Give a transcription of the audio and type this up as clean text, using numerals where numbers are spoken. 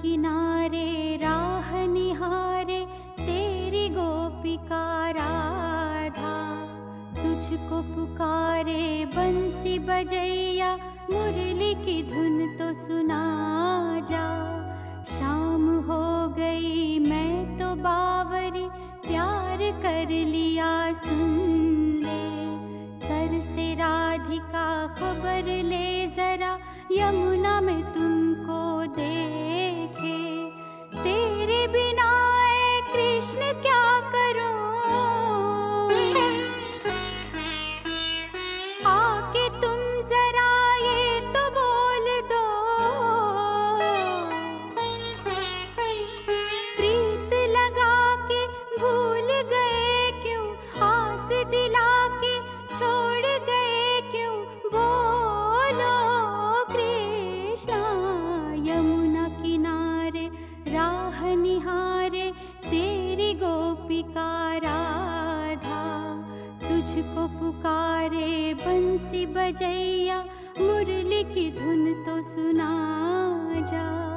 किनारे राह निहारे तेरी गोपिका राधा। तुझको पुकारे बंसी बजैया मुरली की धुन तो सुना जा। शाम हो गई मैं तो बावरी प्यार कर लिया सुन ले। तरसे राधिका खबर ले जरा यमुना में तुमको देखे। तेरे बिना ऐ कृष्ण क्या करूं, आके तुम जरा ये तो बोल दो। प्रीत लगा के भूल गए क्यों, आस दिला के छोड़ गए क्यों, बोलो कृष्णा। यमुना किनारे राह निहारे तेरी गोपिका राधा। तुझको पुकारे बंसी बजैया मुरली की धुन तो सुना जा।